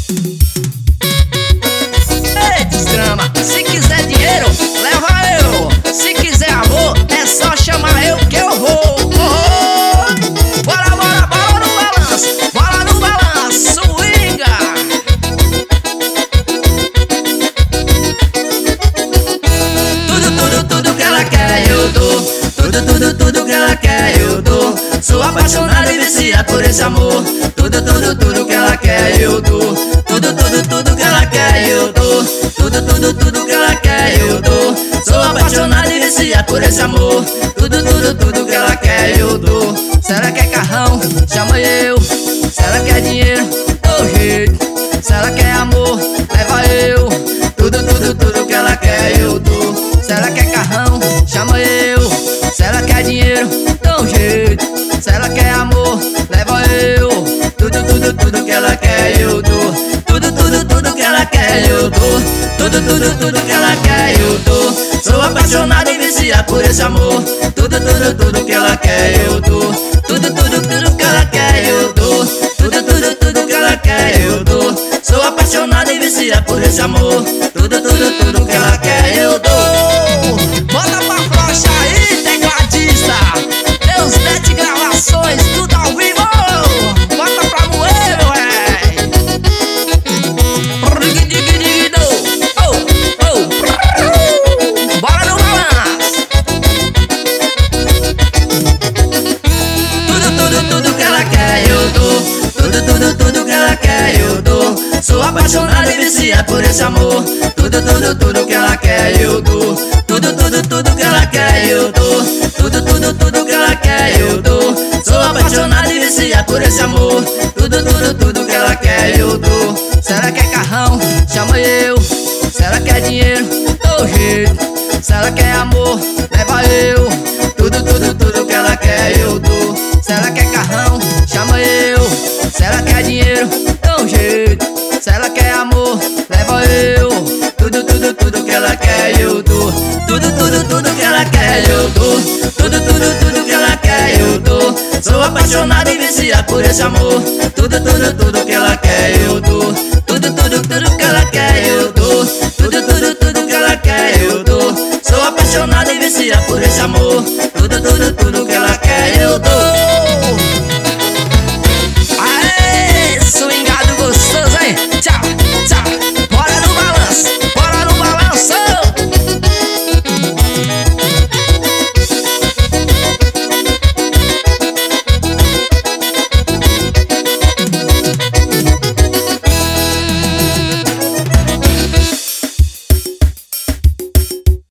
Ei, desgrama, se quiser dinheiro, leva eu. Se quiser amor, é só chamar eu que eu vou. Bora, bora, bora no balanço, bora no balanço, swinga. Tudo que ela quer eu dou. Tudo que ela quer eu dou. Sou apaixonado e viciado por esse amor. Tudo que ela quer eu dou. Tudo que ela quer eu dou. Tudo que ela quer eu dou. Sou apaixonado e viciado por esse amor. Tudo que ela quer eu dou. Se ela quer carrão, chama eu. Se ela quer dinheiro, dou jeito. Se ela quer amor, leva eu. Tudo que ela quer eu dou. Se ela quer carrão, chama eu. Se ela quer dinheiro, dou jeito. Se ela quer amor, leva eu. Tudo que ela quer eu dou. Tudo que ela quer eu dou. Tudo que ela quer eu dou. Sou apaixonado e viciado por esse amor. Tudo que ela quer eu dou. Tudo que ela quer eu dou. Tudo que ela quer eu dou. Sou apaixonado e viciado por esse amor. Tudo que ela quer eu dou. Bota pra frocha aí, tecladista. Deus Net Gravações, tudo ao vivo. Bota pra moer, ué. Bora no balanço. Tudo que ela quer eu dou. Tudo que ela quer eu dou. Sou apaixonado e viciado por esse amor. Tudo que ela quer eu dou. Tudo que ela quer eu dou. Tudo que ela quer eu dou. Sou apaixonado e viciado por esse amor. Tudo que ela quer eu dou. Se ela quer carrão, chama eu. Se ela quer dinheiro, dou jeito. Se ela quer amor, leva eu. Tudo que ela quer eu dou. Se ela quer carrão, chama eu. Se ela quer dinheiro, dou jeito. Se ela quer amor, leva eu. Tudo que ela quer eu dou. Tudo que ela quer eu dou. Tudo que ela quer eu dou. Sou apaixonado e viciado por esse amor. Tudo